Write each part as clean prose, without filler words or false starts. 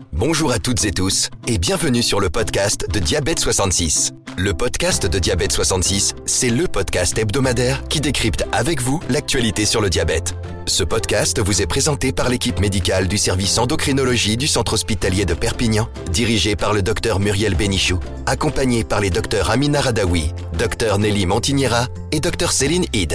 Bonjour à toutes et tous et bienvenue sur le podcast de Diabète 66. Le podcast de Diabète 66, c'est le podcast hebdomadaire qui décrypte avec vous l'actualité sur le diabète. Ce podcast vous est présenté par l'équipe médicale du service endocrinologie du centre hospitalier de Perpignan, dirigé par le docteur Muriel Bénichou, accompagné par les docteurs Amina Radaoui, docteur Nelly Montignera et docteur Céline Hide.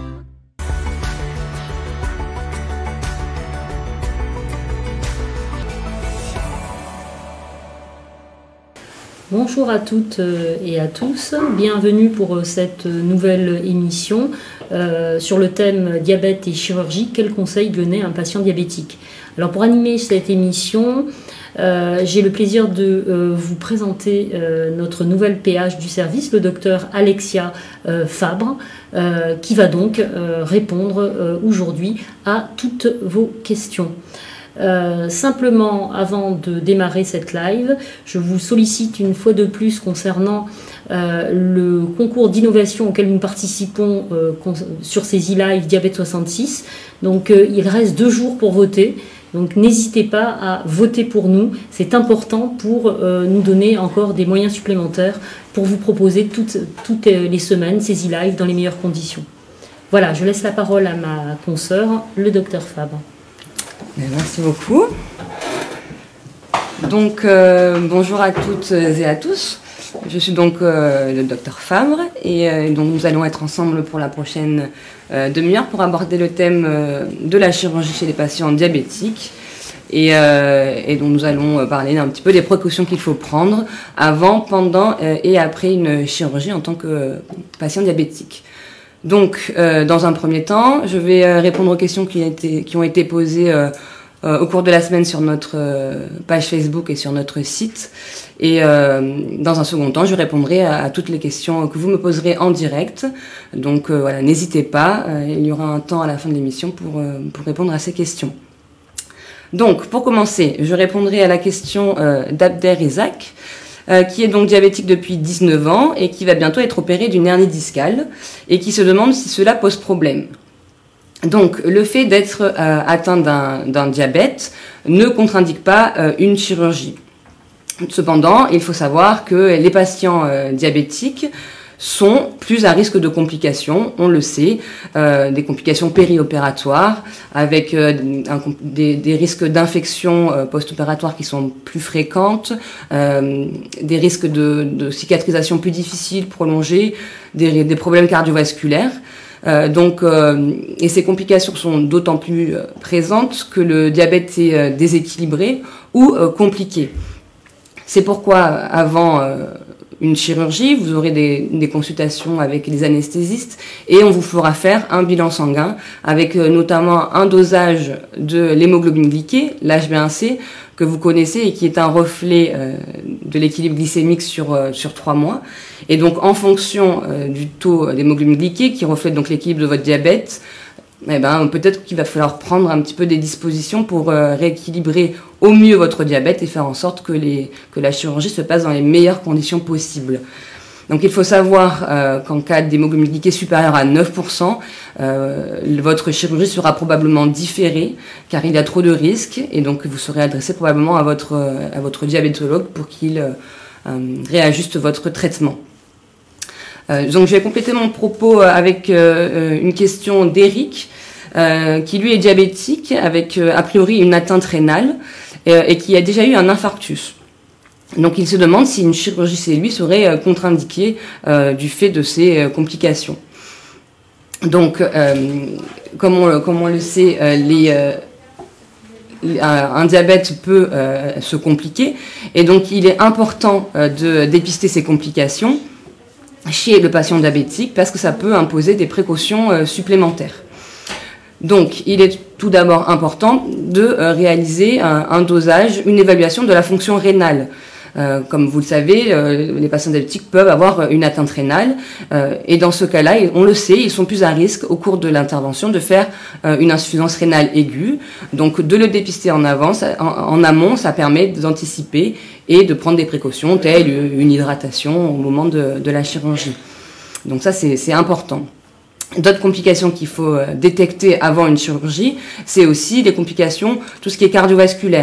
Bonjour à toutes et à tous, bienvenue pour cette nouvelle émission sur le thème diabète et chirurgie, quels conseils donner à un patient diabétique. Alors pour animer cette émission, j'ai le plaisir de vous présenter notre nouvelle PH du service, le docteur Alexia Fabre, qui va donc répondre aujourd'hui à toutes vos questions. Simplement, avant de démarrer cette live, je vous sollicite une fois de plus concernant le concours d'innovation auquel nous participons sur ces e-live Diabète 66. Donc, il reste 2 jours pour voter. Donc, n'hésitez pas à voter pour nous. C'est important pour nous donner encore des moyens supplémentaires pour vous proposer toutes les semaines ces e-live dans les meilleures conditions. Voilà, je laisse la parole à ma consoeur, le docteur Fabre. Merci beaucoup. Donc, bonjour à toutes et à tous. Je suis donc le docteur Fabre et donc nous allons être ensemble pour la prochaine demi-heure pour aborder le thème de la chirurgie chez les patients diabétiques. Et donc nous allons parler un petit peu des précautions qu'il faut prendre avant, pendant et après une chirurgie en tant que patient diabétique. Donc, dans un premier temps, je vais répondre aux questions qui ont été posées au cours de la semaine sur notre page Facebook et sur notre site. Et dans un second temps, je répondrai à toutes les questions que vous me poserez en direct. Donc voilà, n'hésitez pas, il y aura un temps à la fin de l'émission pour répondre à ces questions. Donc, pour commencer, je répondrai à la question d'Abder Isaac, qui est donc diabétique depuis 19 ans et qui va bientôt être opéré d'une hernie discale et qui se demande si cela pose problème. Donc, le fait d'être atteint d'un diabète ne contre-indique pas une chirurgie. Cependant, il faut savoir que les patients diabétiques sont plus à risque de complications, on le sait, des complications périopératoires, avec des risques d'infection post-opératoire qui sont plus fréquentes, des risques de cicatrisation plus difficiles, prolongées, des problèmes cardiovasculaires. Et ces complications sont d'autant plus présentes que le diabète est déséquilibré ou compliqué. C'est pourquoi avant une chirurgie, vous aurez des consultations avec les anesthésistes et on vous fera faire un bilan sanguin avec notamment un dosage de l'hémoglobine glyquée, l'HbA1c, que vous connaissez et qui est un reflet de l'équilibre glycémique sur 3 mois. Et donc en fonction du taux d'hémoglobine glyquée qui reflète donc l'équilibre de votre diabète, peut-être qu'il va falloir prendre un petit peu des dispositions pour rééquilibrer au mieux votre diabète et faire en sorte que la chirurgie se passe dans les meilleures conditions possibles. Donc il faut savoir qu'en cas d'hémoglobine glyquée supérieure à 9%, votre chirurgie sera probablement différée car il y a trop de risques et donc vous serez adressé probablement à votre diabétologue pour qu'il réajuste votre traitement. Donc je vais compléter mon propos avec une question d'Éric, qui lui est diabétique avec a priori une atteinte rénale et qui a déjà eu un infarctus. Donc il se demande si une chirurgie chez lui serait contre-indiquée du fait de ces complications. Donc comme on le sait, un diabète peut se compliquer et donc il est important de dépister ces complications chez le patient diabétique parce que ça peut imposer des précautions supplémentaires. Donc, il est tout d'abord important de réaliser un dosage, une évaluation de la fonction rénale. Comme vous le savez, les patients diabétiques peuvent avoir une atteinte rénale et dans ce cas-là, on le sait, ils sont plus à risque au cours de l'intervention de faire une insuffisance rénale aiguë. Donc, de le dépister en amont, ça permet d'anticiper et de prendre des précautions telles une hydratation au moment de la chirurgie. Donc ça, c'est important. D'autres complications qu'il faut détecter avant une chirurgie, c'est aussi les complications, tout ce qui est cardiovasculaire.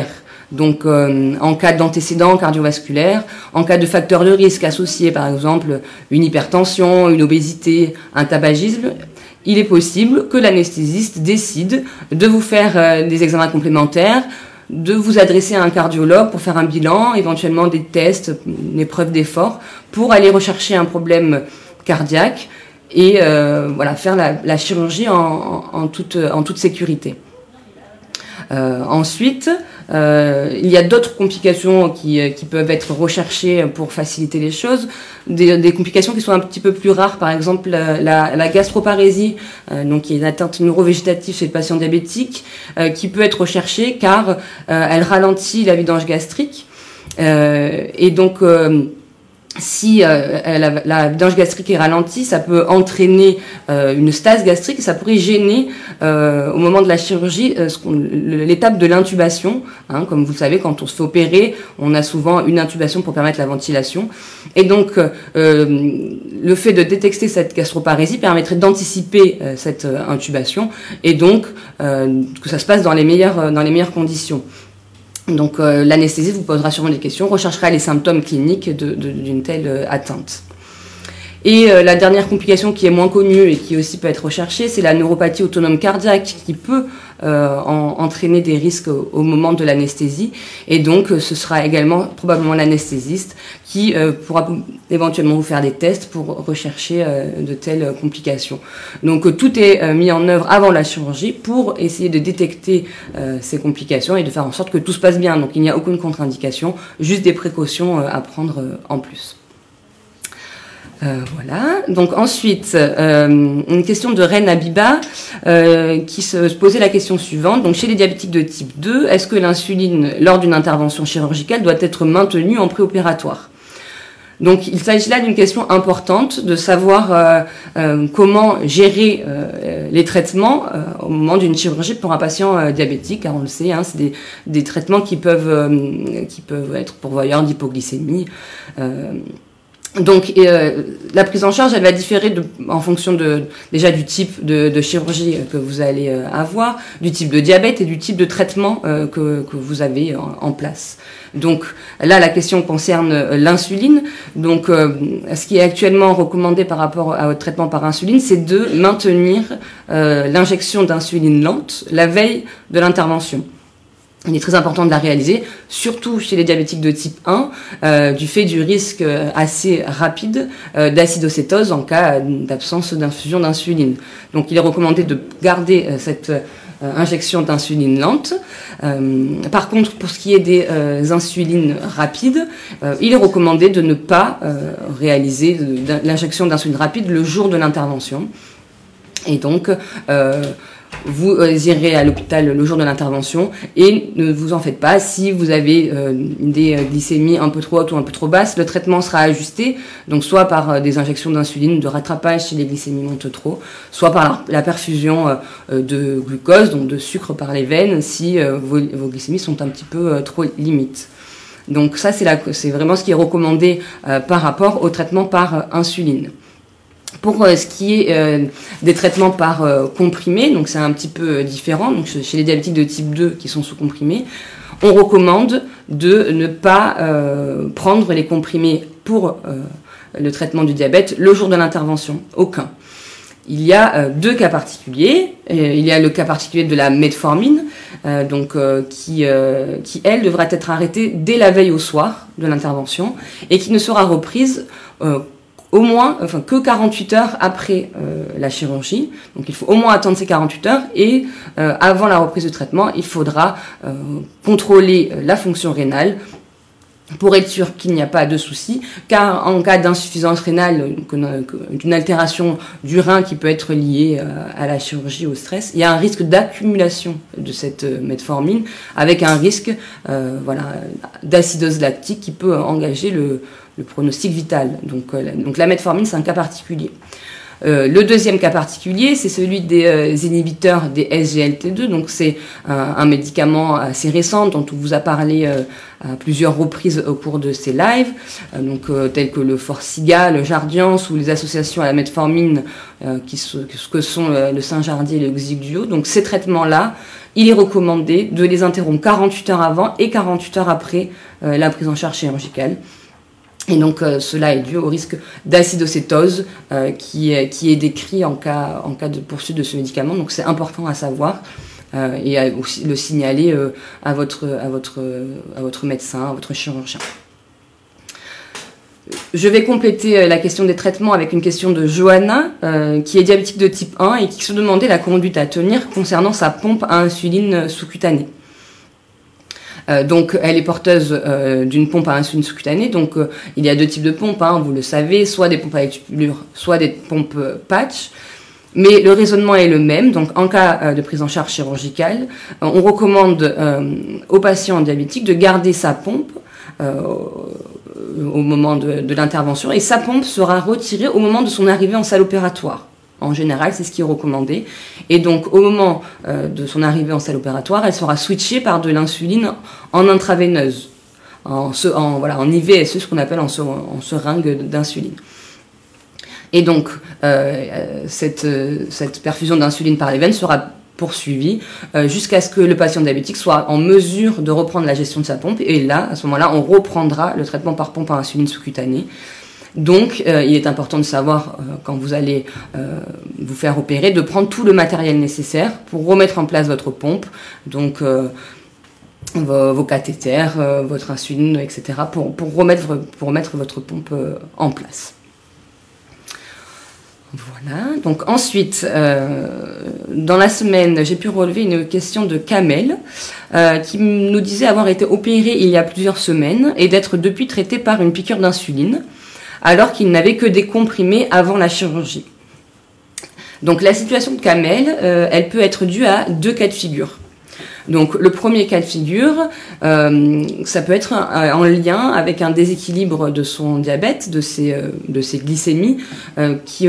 Donc, en cas d'antécédents cardiovasculaires, en cas de facteurs de risque associés, par exemple, une hypertension, une obésité, un tabagisme, il est possible que l'anesthésiste décide de vous faire des examens complémentaires, de vous adresser à un cardiologue pour faire un bilan, éventuellement des tests, une épreuve d'effort, pour aller rechercher un problème cardiaque et faire la chirurgie en toute sécurité. Ensuite, il y a d'autres complications qui peuvent être recherchées pour faciliter les choses, des complications qui sont un petit peu plus rares, par exemple la gastroparésie, donc qui est une atteinte neurovégétative chez le patient diabétique, qui peut être recherchée car elle ralentit la vidange gastrique, et donc si la vidange gastrique est ralentie, ça peut entraîner une stase gastrique et ça pourrait gêner au moment de la chirurgie l'étape de l'intubation. Comme vous le savez, quand on se fait opérer, on a souvent une intubation pour permettre la ventilation. Et donc, le fait de détecter cette gastroparésie permettrait d'anticiper cette intubation et donc que ça se passe dans les meilleures conditions. Donc l'anesthésiste vous posera sûrement des questions, recherchera les symptômes cliniques d'une telle atteinte. Et la dernière complication qui est moins connue et qui aussi peut être recherchée, c'est la neuropathie autonome cardiaque qui peut entraîner des risques au moment de l'anesthésie. Et donc ce sera également probablement l'anesthésiste qui pourra éventuellement vous faire des tests pour rechercher de telles complications. Donc tout est mis en œuvre avant la chirurgie pour essayer de détecter ces complications et de faire en sorte que tout se passe bien. Donc il n'y a aucune contre-indication, juste des précautions à prendre en plus. Voilà. Donc ensuite, une question de Reine Abiba qui se posait la question suivante. Donc chez les diabétiques de type 2, est-ce que l'insuline lors d'une intervention chirurgicale doit être maintenue en préopératoire ? Donc il s'agit là d'une question importante de savoir comment gérer les traitements au moment d'une chirurgie pour un patient diabétique, car on le sait, c'est des traitements qui peuvent être pourvoyeurs d'hypoglycémie. Donc la prise en charge, elle va différer en fonction déjà du type de chirurgie que vous allez avoir, du type de diabète et du type de traitement que vous avez en place. Donc là, la question concerne l'insuline. Donc ce qui est actuellement recommandé par rapport au traitement par insuline, c'est de maintenir l'injection d'insuline lente la veille de l'intervention. Il est très important de la réaliser, surtout chez les diabétiques de type 1, du fait du risque assez rapide d'acidocétose en cas d'absence d'infusion d'insuline. Donc il est recommandé de garder cette injection d'insuline lente. Par contre, pour ce qui est des insulines rapides, il est recommandé de ne pas réaliser l'injection d'insuline rapide le jour de l'intervention. Et donc vous irez à l'hôpital le jour de l'intervention et ne vous en faites pas. Si vous avez des glycémies un peu trop hautes ou un peu trop basses, le traitement sera ajusté, donc soit par des injections d'insuline de rattrapage si les glycémies montent trop, soit par la perfusion de glucose, donc de sucre par les veines, si vos glycémies sont un petit peu trop limites. Donc ça, c'est vraiment ce qui est recommandé par rapport au traitement par insuline. Pour ce qui est des traitements par comprimés, donc c'est un petit peu différent. Donc chez les diabétiques de type 2 qui sont sous comprimés, on recommande de ne pas prendre les comprimés pour le traitement du diabète le jour de l'intervention. Aucun. Il y a deux cas particuliers. Il y a le cas particulier de la metformine, qui elle devra être arrêtée dès la veille au soir de l'intervention et qui ne sera reprise que 48 heures après la chirurgie. Donc il faut au moins attendre ces 48 heures et avant la reprise de traitement, il faudra contrôler la fonction rénale pour être sûr qu'il n'y a pas de souci, car en cas d'insuffisance rénale, d'une altération du rein qui peut être liée à la chirurgie, au stress, il y a un risque d'accumulation de cette metformine avec un risque d'acidose lactique qui peut engager le pronostic vital. Donc la metformine, c'est un cas particulier. Le deuxième cas particulier, c'est celui des inhibiteurs des SGLT2. Donc c'est un médicament assez récent dont on vous a parlé à plusieurs reprises au cours de ces lives, tels que le Forxiga, le Jardiance ou les associations à la metformine que sont le Synjardy et le Xigduo. Donc ces traitements-là, il est recommandé de les interrompre 48 heures avant et 48 heures après la prise en charge chirurgicale. Et donc cela est dû au risque d'acidocétose qui est décrit en cas de poursuite de ce médicament. Donc c'est important à savoir et à aussi le signaler à votre médecin, à votre chirurgien. Je vais compléter la question des traitements avec une question de Johanna, qui est diabétique de type 1 et qui se demandait la conduite à tenir concernant sa pompe à insuline sous-cutanée. Donc, elle est porteuse d'une pompe à insuline sous-cutanée. Donc, il y a deux types de pompes, vous le savez, soit des pompes avec tubulure, soit des pompes patch. Mais le raisonnement est le même. Donc, en cas de prise en charge chirurgicale, on recommande aux patients diabétiques de garder sa pompe au moment de l'intervention, et sa pompe sera retirée au moment de son arrivée en salle opératoire. En général, c'est ce qui est recommandé. Et donc, au moment de son arrivée en salle opératoire, elle sera switchée par de l'insuline en intraveineuse, en IVSE, ce qu'on appelle en seringue d'insuline. Et donc, cette perfusion d'insuline par les veines sera poursuivie jusqu'à ce que le patient diabétique soit en mesure de reprendre la gestion de sa pompe. Et là, à ce moment-là, on reprendra le traitement par pompe à insuline sous-cutanée. Donc, il est important de savoir, quand vous allez vous faire opérer, de prendre tout le matériel nécessaire pour remettre en place votre pompe. Donc, vos cathéters, votre insuline, etc., pour remettre votre pompe en place. Voilà. Donc ensuite, dans la semaine, j'ai pu relever une question de Kamel qui nous disait avoir été opéré il y a plusieurs semaines et d'être depuis traité par une piqûre d'insuline, alors qu'il n'avait que des comprimés avant la chirurgie. Donc la situation de Kamel, elle peut être due à deux cas de figure. Donc le premier cas de figure, ça peut être en lien avec un déséquilibre de son diabète, de ses glycémies, qui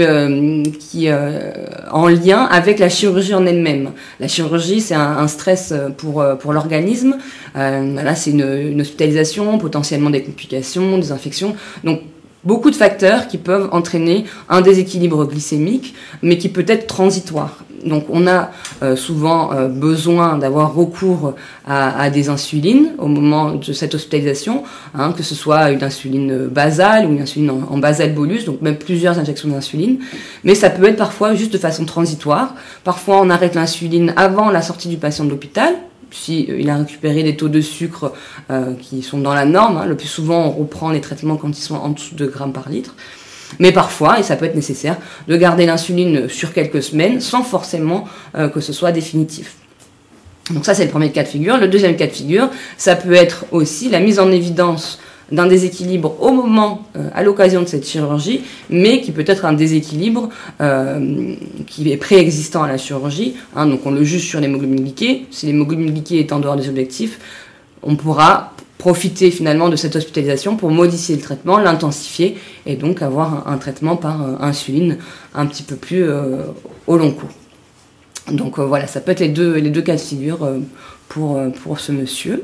en lien avec la chirurgie en elle-même. La chirurgie, c'est un stress pour l'organisme. Là, c'est une hospitalisation, potentiellement des complications, des infections. Donc beaucoup de facteurs qui peuvent entraîner un déséquilibre glycémique, mais qui peut être transitoire. Donc on a souvent besoin d'avoir recours à des insulines au moment de cette hospitalisation, que ce soit une insuline basale ou une insuline en basal bolus, donc même plusieurs injections d'insuline. Mais ça peut être parfois juste de façon transitoire. Parfois on arrête l'insuline avant la sortie du patient de l'hôpital, s'il a récupéré des taux de sucre qui sont dans la norme. Le plus souvent, on reprend les traitements quand ils sont en dessous de grammes par litre. Mais parfois, et ça peut être nécessaire, de garder l'insuline sur quelques semaines sans forcément que ce soit définitif. Donc ça, c'est le premier cas de figure. Le deuxième cas de figure, ça peut être aussi la mise en évidence d'un déséquilibre au moment, à l'occasion de cette chirurgie, mais qui peut être un déséquilibre qui est préexistant à la chirurgie. Donc on le juge sur l'hémoglobine glyquée. Si l'hémoglobine glyquée est en dehors des objectifs, on pourra profiter finalement de cette hospitalisation pour modifier le traitement, l'intensifier et donc avoir un traitement par insuline un petit peu plus au long cours. Donc voilà, ça peut être les deux cas de figure pour ce monsieur.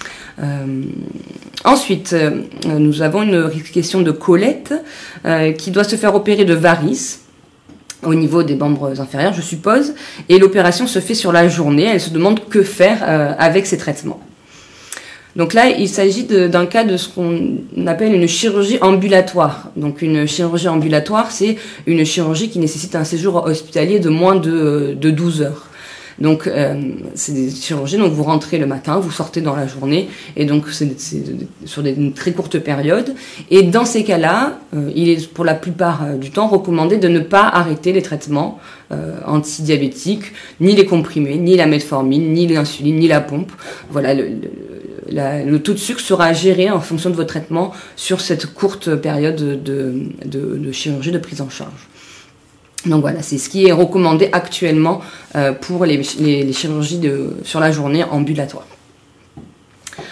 Ensuite, nous avons une question de Colette qui doit se faire opérer de varices au niveau des membres inférieurs, je suppose, et l'opération se fait sur la journée. Elle se demande que faire avec ces traitements. Donc là, il s'agit d'un cas de ce qu'on appelle une chirurgie ambulatoire. Donc une chirurgie ambulatoire, c'est une chirurgie qui nécessite un séjour hospitalier de moins de 12 heures. Donc c'est des chirurgies, donc vous rentrez le matin, vous sortez dans la journée, et donc c'est sur une très courte période. Et dans ces cas-là, il est pour la plupart du temps recommandé de ne pas arrêter les traitements antidiabétiques, ni les comprimés, ni la metformine, ni l'insuline, ni la pompe. Voilà, le taux de sucre sera géré en fonction de votre traitement sur cette courte période de chirurgie de prise en charge. Donc voilà, c'est ce qui est recommandé actuellement pour les chirurgies sur la journée ambulatoire.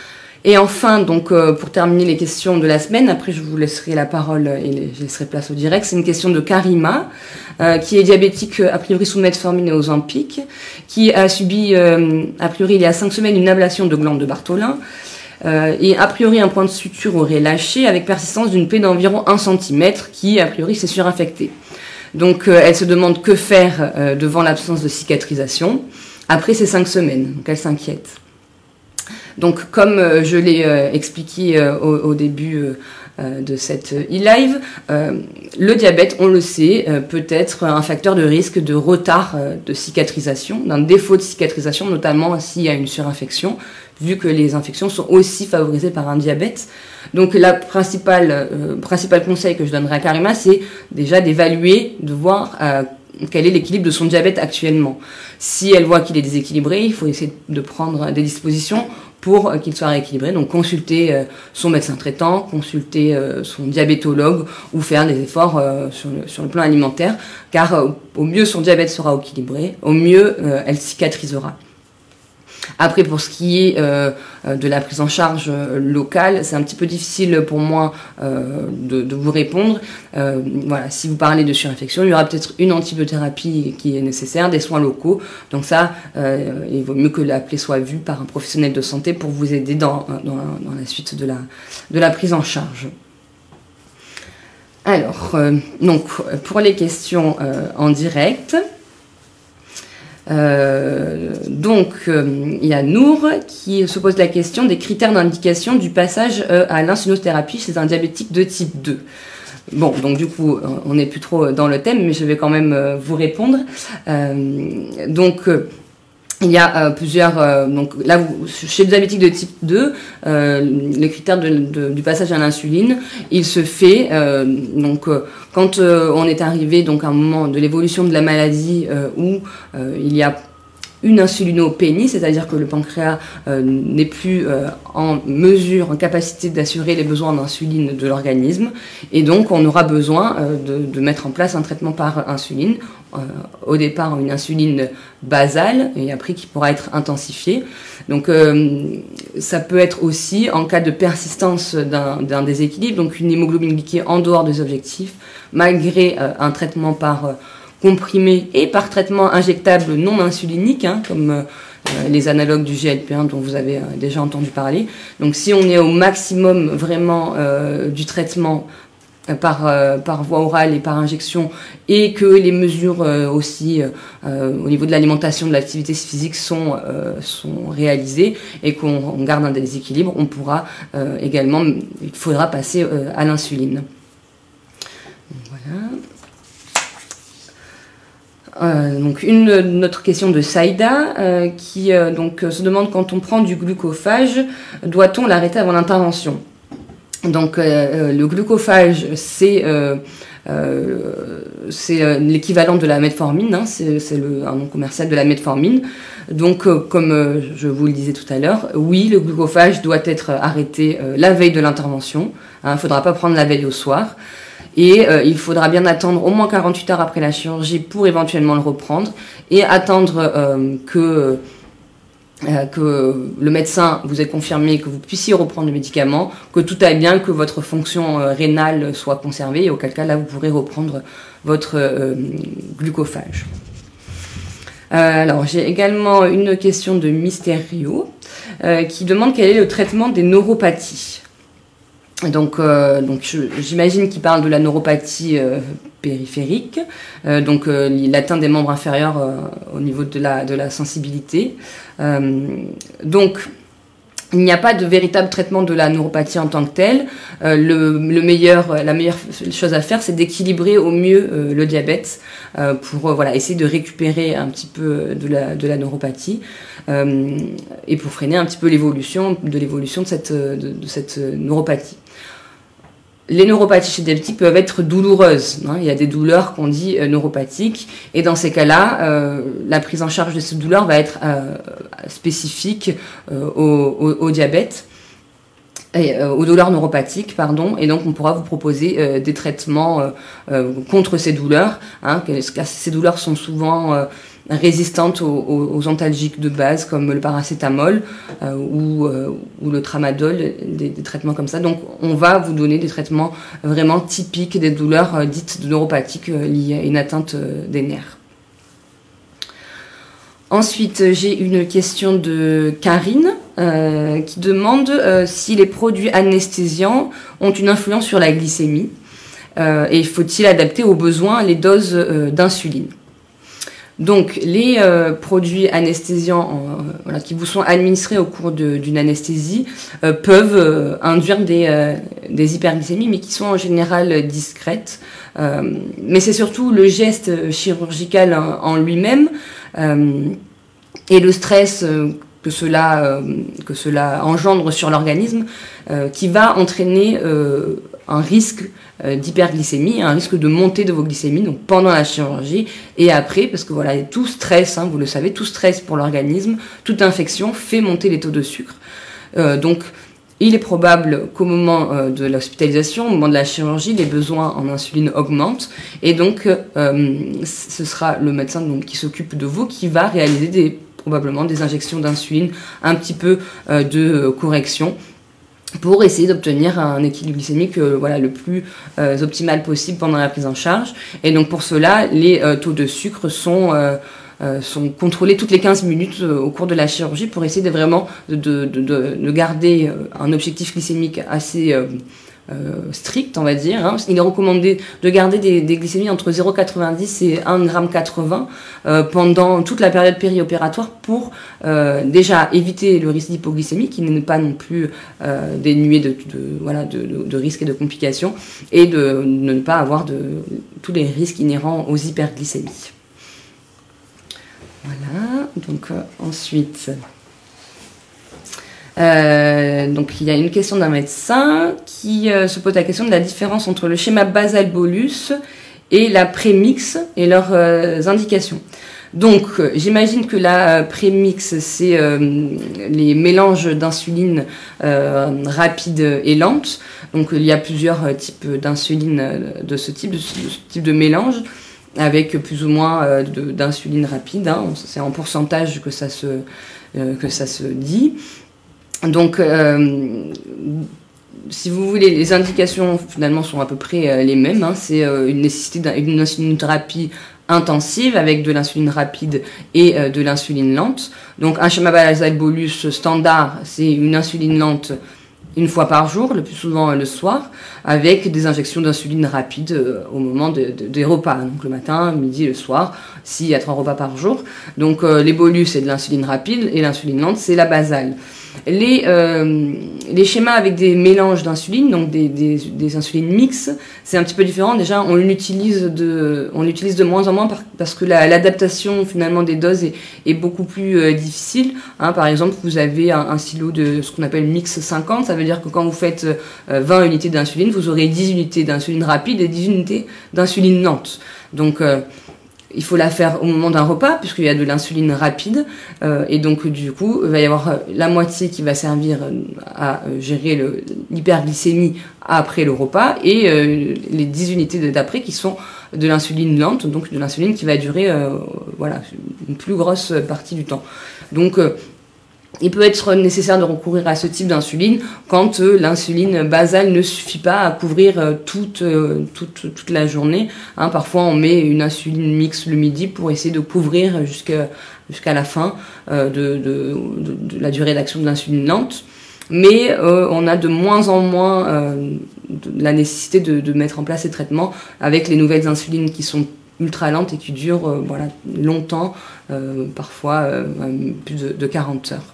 Et enfin, donc, pour terminer les questions de la semaine, après je vous laisserai la parole et je laisserai place au direct, c'est une question de Karima, qui est diabétique a priori sous metformine et Ozempic, qui a subi a priori il y a 5 semaines une ablation de glande de Bartholin, et a priori un point de suture aurait lâché avec persistance d'une plaie d'environ 1 cm qui a priori s'est surinfectée. Donc elle se demande que faire devant l'absence de cicatrisation après ces 5 semaines, donc elle s'inquiète. Donc, comme je l'ai expliqué au début de cette e-live, le diabète, on le sait, peut être un facteur de risque de retard de cicatrisation, d'un défaut de cicatrisation, notamment s'il y a une surinfection, vu que les infections sont aussi favorisées par un diabète. Donc, le principal conseil que je donnerai à Karima, c'est déjà d'évaluer, de voir quel est l'équilibre de son diabète actuellement. Si elle voit qu'il est déséquilibré, il faut essayer de prendre des dispositions pour qu'il soit rééquilibré. Donc consulter son médecin traitant, consulter son diabétologue ou faire des efforts sur le plan alimentaire, car au mieux son diabète sera équilibré, au mieux elle cicatrisera. Après, pour ce qui est de la prise en charge locale, c'est un petit peu difficile pour moi de vous répondre. Voilà, si vous parlez de surinfection, il y aura peut-être une antibiothérapie qui est nécessaire, des soins locaux. Donc ça, il vaut mieux que la plaie soit vue par un professionnel de santé pour vous aider dans la suite de la prise en charge. Alors, donc, pour les questions en direct... il y a Nour qui se pose la question des critères d'indication du passage à l'insulinothérapie chez un diabétique de type 2. Bon, donc du coup, on n'est plus trop dans le thème, mais je vais quand même vous répondre. Il y a plusieurs... donc là, chez le diabétique de type 2, les critères du passage à l'insuline, il se fait... quand on est arrivé donc, à un moment de l'évolution de la maladie où il y a une insulinopénie, c'est-à-dire que le pancréas n'est plus en capacité d'assurer les besoins d'insuline de l'organisme, et donc on aura besoin de mettre en place un traitement par insuline, au départ une insuline basale, et après qui pourra être intensifiée. Donc ça peut être aussi en cas de persistance d'un déséquilibre, donc une hémoglobine glyquée en dehors des objectifs, malgré un traitement par comprimé et par traitement injectable non insulinique, comme les analogues du GLP-1 dont vous avez déjà entendu parler. Donc si on est au maximum vraiment du traitement par voie orale et par injection, et que les mesures aussi au niveau de l'alimentation, de l'activité physique sont réalisées, et qu'on garde un déséquilibre, on pourra également, il faudra passer à l'insuline. Voilà. Donc une autre question de Saïda qui se demande, quand on prend du glucophage, doit-on l'arrêter avant l'intervention? Donc le glucophage, c'est l'équivalent de la metformine, c'est un nom commercial de la metformine. Donc comme je vous le disais tout à l'heure, oui, le glucophage doit être arrêté la veille de l'intervention. Il ne faudra pas prendre la veille au soir. Et il faudra bien attendre au moins 48 heures après la chirurgie pour éventuellement le reprendre, et attendre que le médecin vous ait confirmé que vous puissiez reprendre le médicament, que tout aille bien, que votre fonction rénale soit conservée, et auquel cas là vous pourrez reprendre votre glucophage. Alors j'ai également une question de Mysterio qui demande quel est le traitement des neuropathies. Donc j'imagine qu'il parle de la neuropathie périphérique, il atteint des membres inférieurs au niveau de la sensibilité. Donc il n'y a pas de véritable traitement de la neuropathie en tant que telle. La meilleure chose à faire, c'est d'équilibrer au mieux le diabète pour essayer de récupérer un petit peu de la neuropathie et pour freiner un petit peu l'évolution de cette neuropathie. Les neuropathies chez les diabétiques peuvent être douloureuses. Il y a des douleurs qu'on dit neuropathiques, et dans ces cas-là, la prise en charge de ces douleurs va être spécifique au diabète. aux douleurs neuropathiques, et donc on pourra vous proposer des traitements contre ces douleurs, car ces douleurs sont souvent résistantes aux antalgiques de base comme le paracétamol ou le tramadol, des traitements comme ça. Donc on va vous donner des traitements vraiment typiques des douleurs dites neuropathiques liées à une atteinte des nerfs. Ensuite, j'ai une question de Karine qui demande si les produits anesthésiants ont une influence sur la glycémie et faut-il adapter aux besoins les doses d'insuline. Donc, les produits anesthésiants qui vous sont administrés au cours d'une anesthésie peuvent induire des hyperglycémies, mais qui sont en général discrètes. Mais c'est surtout le geste chirurgical en lui-même et le stress que cela engendre sur l'organisme qui va entraîner un risque d'hyperglycémie, un risque de montée de vos glycémies, donc pendant la chirurgie et après, parce que voilà, tout stress, vous le savez, tout stress pour l'organisme, toute infection fait monter les taux de sucre. Donc, il est probable qu'au moment de l'hospitalisation, au moment de la chirurgie, les besoins en insuline augmentent et donc ce sera le médecin qui s'occupe de vous qui va réaliser probablement des injections d'insuline, un petit peu de correction pour essayer d'obtenir un équilibre glycémique le plus optimal possible pendant la prise en charge. Et donc pour cela, les taux de sucre sont contrôlés toutes les 15 minutes au cours de la chirurgie pour essayer de garder un objectif glycémique assez strict, on va dire. Il est recommandé de garder des glycémies entre 0,90 et 1,80 g pendant toute la période périopératoire pour déjà éviter le risque d'hypoglycémie qui n'est pas non plus dénué de risques et de complications et de ne pas avoir tous les risques inhérents aux hyperglycémies. Voilà, donc ensuite... donc il y a une question d'un médecin qui se pose la question de la différence entre le schéma basal-bolus et la prémix et leurs indications. Donc j'imagine que la prémix c'est les mélanges d'insuline rapides et lentes. Donc il y a plusieurs types d'insuline de ce type de mélange avec plus ou moins d'insuline rapide. C'est en pourcentage que ça se dit. Donc, si vous voulez, les indications finalement sont à peu près les mêmes. C'est une nécessité d'une insulinothérapie intensive avec de l'insuline rapide et de l'insuline lente. Donc, un schéma basal-bolus standard, c'est une insuline lente une fois par jour, le plus souvent le soir, avec des injections d'insuline rapide au moment des repas, donc le matin, midi, le soir, s'il y a 3 repas par jour. Donc les bolus, c'est de l'insuline rapide et l'insuline lente, c'est la basale. Les schémas avec des mélanges d'insuline, donc des insulines mixtes, c'est un petit peu différent. Déjà, on l'utilise de moins en moins parce que l'adaptation finalement des doses est beaucoup plus difficile. Par exemple, vous avez un silo de ce qu'on appelle mix 50, ça veut dire que quand vous faites 20 unités d'insuline, vous aurez 10 unités d'insuline rapide et 10 unités d'insuline lente. Donc, il faut la faire au moment d'un repas, puisqu'il y a de l'insuline rapide, et donc du coup, il va y avoir la moitié qui va servir à gérer l'hyperglycémie après le repas, et les 10 unités d'après qui sont de l'insuline lente, donc de l'insuline qui va durer une plus grosse partie du temps. Donc, il peut être nécessaire de recourir à ce type d'insuline quand l'insuline basale ne suffit pas à couvrir toute la journée. Parfois, on met une insuline mixte le midi pour essayer de couvrir jusqu'à la fin de la durée d'action de l'insuline lente. Mais on a de moins en moins la nécessité de mettre en place ces traitements avec les nouvelles insulines qui sont ultra lentes et qui durent longtemps, parfois plus de 40 heures.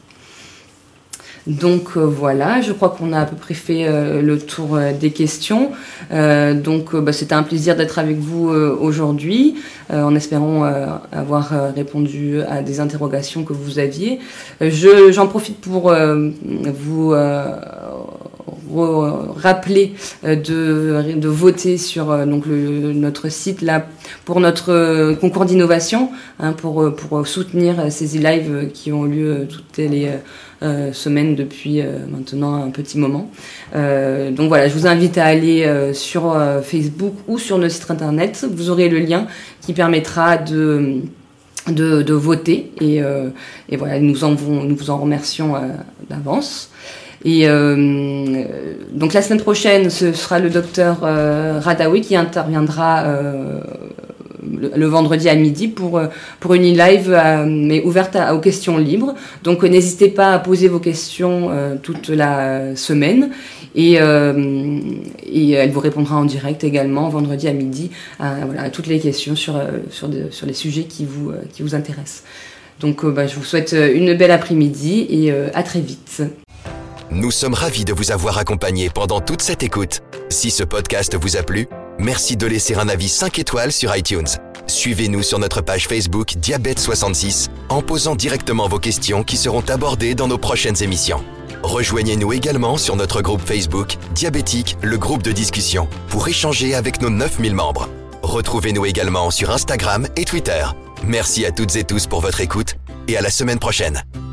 Donc voilà, je crois qu'on a à peu près fait le tour des questions. C'était un plaisir d'être avec vous aujourd'hui, en espérant avoir répondu à des interrogations que vous aviez. J'en profite pour vous rappeler de voter sur donc notre site là pour notre concours d'innovation, pour soutenir ces e-live qui ont lieu toutes les semaines depuis maintenant un petit moment. Donc voilà, je vous invite à aller sur Facebook ou sur notre site internet. Vous aurez le lien qui permettra de voter et voilà, nous vous en remercions d'avance. Et donc la semaine prochaine, ce sera le docteur Radaoui qui interviendra le vendredi à midi pour une e-live mais ouverte aux questions libres. Donc n'hésitez pas à poser vos questions toute la semaine et elle vous répondra en direct également vendredi à midi à toutes les questions sur les sujets qui vous intéressent. Donc je vous souhaite une belle après-midi et à très vite. Nous sommes ravis de vous avoir accompagné pendant toute cette écoute. Si ce podcast vous a plu, merci de laisser un avis 5 étoiles sur iTunes. Suivez-nous sur notre page Facebook Diabète66 en posant directement vos questions qui seront abordées dans nos prochaines émissions. Rejoignez-nous également sur notre groupe Facebook Diabétique, le groupe de discussion, pour échanger avec nos 9000 membres. Retrouvez-nous également sur Instagram et Twitter. Merci à toutes et tous pour votre écoute et à la semaine prochaine.